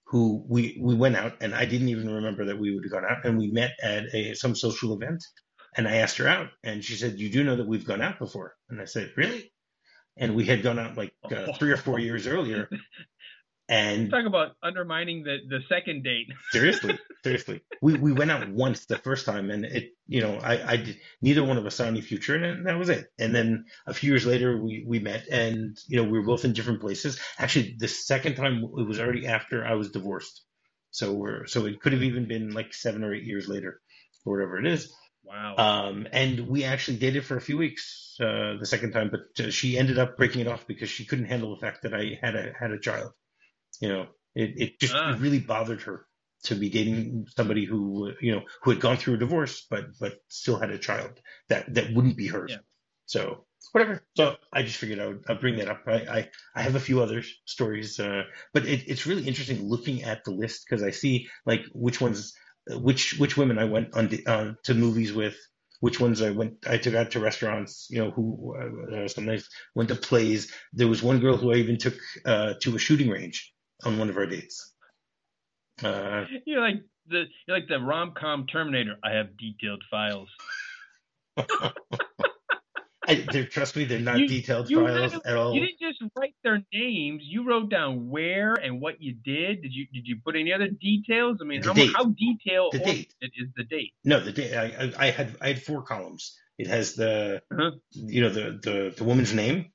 who we we went out, and I didn't even remember that we would have gone out, and we met at a some social event, and I asked her out, and she said, "You do know that we've gone out before?" And I said, "Really?" And we had gone out like uh, three or four years eearlier. And talk about undermining the, the second date. seriously, seriously, we we went out once the first time, and it, you know, I, I did, neither one of us saw any future in it, and that was it. And then a few years later, we we met, and you know, we were both in different places. Actually, the second time it was already after I was divorced, so we're so it could have even been like seven or eight years later, or whatever it is. Wow. Um, and we actually dated for a few weeks uh, the second time, but uh, she ended up breaking it off because she couldn't handle the fact that I had a had a child. You know, it, it just Ah. it really bothered her to be dating somebody who, you know, who had gone through a divorce, but but still had a child that, that wouldn't be hers. Yeah. So whatever. So I just figured I would I'd bring that up. I, I, I have a few other stories, uh, but it, it's really interesting looking at the list because I see like which ones, which which women I went on uh, to movies with, which ones I went, I took out to restaurants, you know, who uh, sometimes went to plays. There was one girl who I even took uh, to a shooting range on one of our dates. Uh, you're like the you're like the rom-com Terminator. I have detailed files. I, trust me, they're not you, detailed you files had, at all. You didn't just write their names. You wrote down where and what you did. Did you did you put any other details? I mean, The how date. how detailed The date. is the date? No, the date. I, I, I had I had four columns. It has the uh-huh. you know the, the, the woman's name,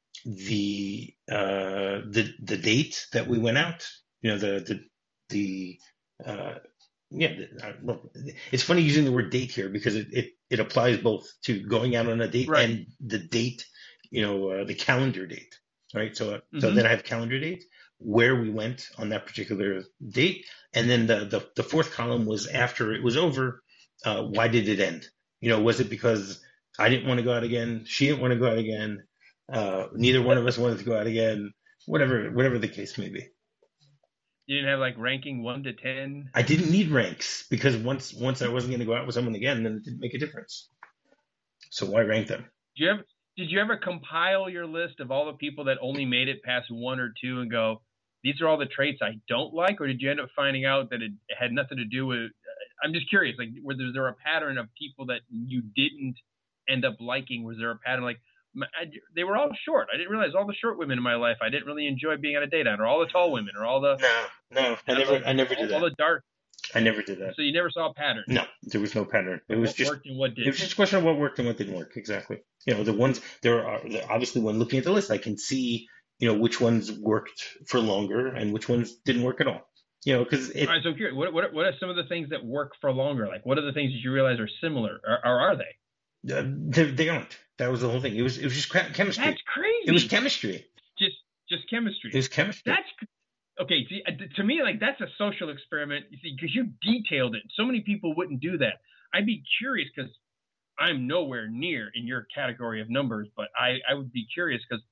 the uh the the date that we went out. You know the the the uh yeah. Uh, look, it's funny using the word date here because it, it, it applies both to going out on a date right. and the date. You know uh, the calendar date, right? So mm-hmm. so then I have calendar date, where we went on that particular date, and then the the, the fourth column was after it was over. Uh, why did it end? You know, was it because I didn't want to go out again? She didn't want to go out again. Uh, neither one of us wanted to go out again. Whatever, whatever the case may be. You didn't have like ranking one to ten. I didn't need ranks because once once I wasn't going to go out with someone again, then it didn't make a difference. So why rank them? Did you ever did you ever compile your list of all the people that only made it past one or two and go, these are all the traits I don't like, or did you end up finding out that it had nothing to do with? I'm just curious, like, was there a pattern of people that you didn't end up liking? Was there a pattern like I, they were all short? I didn't realize all the short women in my life I didn't really enjoy being on a date on, or all the tall women, or all the no, no, I never, the, I never all, did that. All the dark. I never did that. So you never saw a pattern. No, there was no pattern. It was what just worked and what didn't. It was just a question of what worked and what didn't work. Exactly. You know, the ones there are obviously when looking at the list, I can see you know which ones worked for longer and which ones didn't work at all. You know, because it. All right, so I'm curious, what, what what are some of the things that work for longer? Like, what are the things that you realize are similar, or, or are they? Uh, they, they aren't. That was the whole thing. It was it was just chemistry. That's crazy. It was chemistry. Just just chemistry. It was chemistry. That's okay. See, to me, like that's a social experiment. You see, because you detailed it. So many people wouldn't do that. I'd be curious because I'm nowhere near in your category of numbers, but I I would be curious because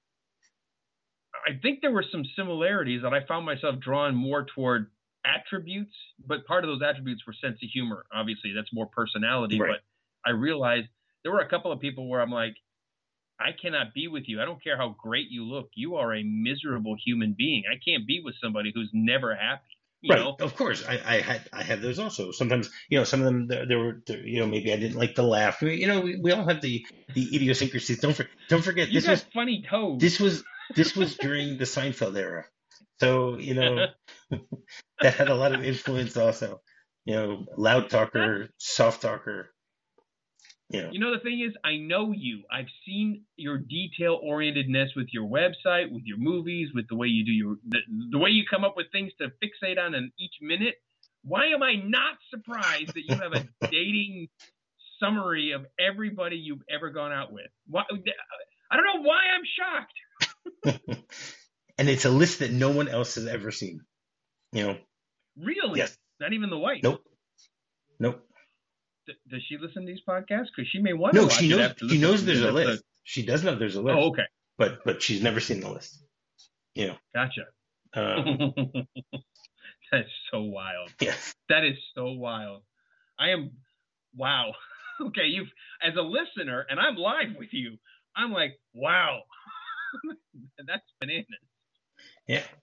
I think there were some similarities that I found myself drawn more toward attributes, but part of those attributes were sense of humor. Obviously, that's more personality. Right. But I realized there were a couple of people where I'm like, I cannot be with you. I don't care how great you look. You are a miserable human being. I can't be with somebody who's never happy. You right. know? Of course. I, I had I had those also. Sometimes, you know, some of them there, there were, there, you know, maybe I didn't like the laugh. You know, we, we all have the, the idiosyncrasies. Don't for, don't forget. You this got was funny toes. This was this was during the Seinfeld era, so you know that had a lot of influence. Also, you know, loud talker, soft talker. You know. You know, the thing is, I know you. I've seen your detail-orientedness with your website, with your movies, with the way you do your the, the way you come up with things to fixate on in each minute. Why am I not surprised that you have a dating summary of everybody you've ever gone out with? Why, I don't know why I'm shocked. And it's a list that no one else has ever seen. You know. Really? Yes. Not even the wife. Nope. Nope. D- does she listen to these podcasts? Because she may want no, to. she knows. She knows there's a list. A... She does know there's a list. Oh, okay. But but she's never seen the list. You know. Gotcha. Um, That's so wild. Yes. That is so wild. I am. Wow. Okay, you've as a listener, and I'm live with you. I'm like, wow. That's bananas. Yeah.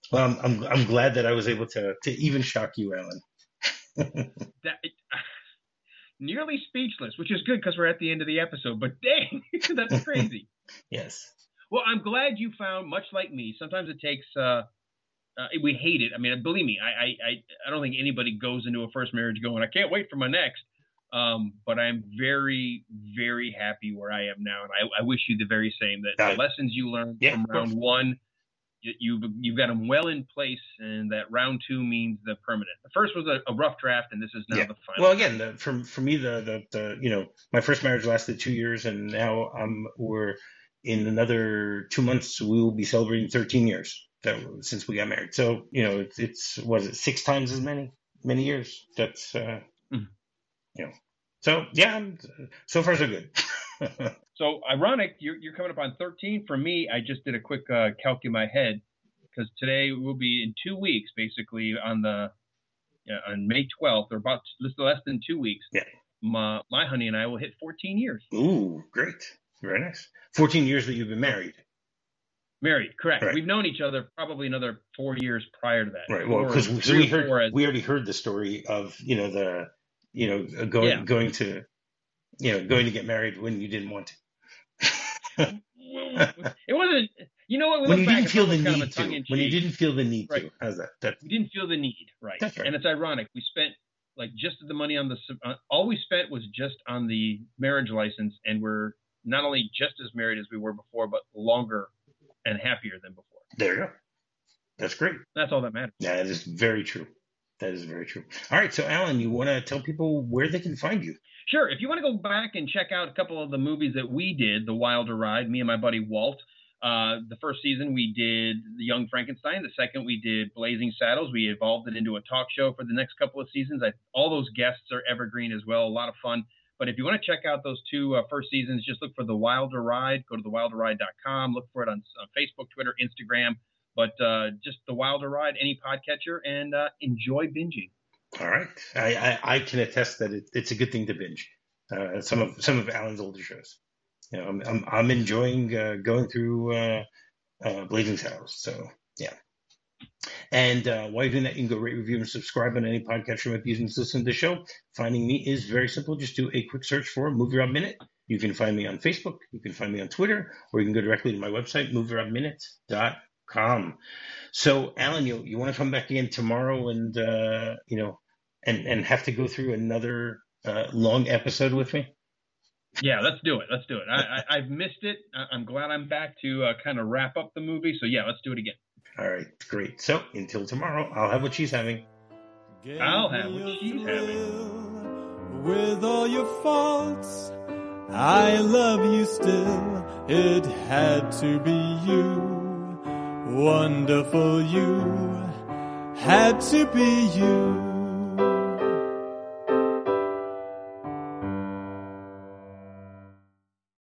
Well, I'm, I'm I'm glad that I was able to to even shock you, Alan. that, nearly speechless, which is good because we're at the end of the episode. But dang, that's crazy. Yes. Well, I'm glad you found, much like me. Sometimes it takes. Uh, uh, we hate it. I mean, believe me, I, I I I don't think anybody goes into a first marriage going, I can't wait for my next. Um, but I'm very, very happy where I am now, and I, I wish you the very same. That Uh, the lessons you learned yeah, from round one, you, you've you've got them well in place, and that round two means the permanent. The first was a, a rough draft, and this is now yeah. the final. Well, again, the, for for me, the, the the you know, my first marriage lasted two years, and now um we're in another two months. We will be celebrating thirteen years that since we got married. So you know, it's it's was it six times as many many years. That's uh, mm-hmm. you know. So yeah, I'm, so far so good. So ironic, you're you're coming up on thirteen. For me, I just did a quick uh, calc in my head because today will be in two weeks, basically on the uh, on May twelfth, or about less than two weeks. Yeah. My my honey and I will hit fourteen years. Ooh, great, very nice. fourteen years that you've been married. Married, correct. Right. We've known each other probably another four years prior to that. Right. Well, because we, so we heard as, we already heard the story of you know the you know going yeah. going to you know going to get married when you didn't want to. It wasn't. You know what? We when you back, didn't feel the need to. When you didn't feel the need right. to. How's that? That's, we didn't feel the need. Right. That's right. And it's ironic. We spent like just the money on the. Uh, all we spent was just on the marriage license, and we're not only just as married as we were before, but longer and happier than before. There you go. That's great. That's all that matters. Yeah, that is very true. That is very true. All right. So, Alan, you want to tell people where they can find you? Sure. If you want to go back and check out a couple of the movies that we did, The Wilder Ride, me and my buddy Walt. Uh, the first season we did The Young Frankenstein. The second we did Blazing Saddles. We evolved it into a talk show for the next couple of seasons. I, all those guests are evergreen as well. A lot of fun. But if you want to check out those two uh, first seasons, just look for The Wilder Ride. Go to the wilder ride dot com. Look for it on, on Facebook, Twitter, Instagram. But uh, just The Wilder Ride, any podcatcher, and uh, enjoy binging. All right. I, I, I can attest that it, it's a good thing to binge. Uh, some of some of Alan's older shows. You know, I'm I'm, I'm enjoying uh, going through uh, uh, Blazing Saddles. So yeah. And uh, while you're doing that, you can go rate, review, and subscribe on any podcast you might be using to listen to the show. Finding me is very simple. Just do a quick search for Movie Rob Minute. You can find me on Facebook. You can find me on Twitter, or you can go directly to my website, movie rob minute dot com. So, Alan, you you want to come back again tomorrow and uh, you know, and and have to go through another uh, long episode with me? Yeah, let's do it. Let's do it. I, I, I've missed it. I'm glad I'm back to uh, kind of wrap up the movie. So yeah, let's do it again. All right, great. So until tomorrow, I'll have what she's having. I'll have what she's having. With all your faults, I love you still. It had to be you. Wonderful you. Had to be you.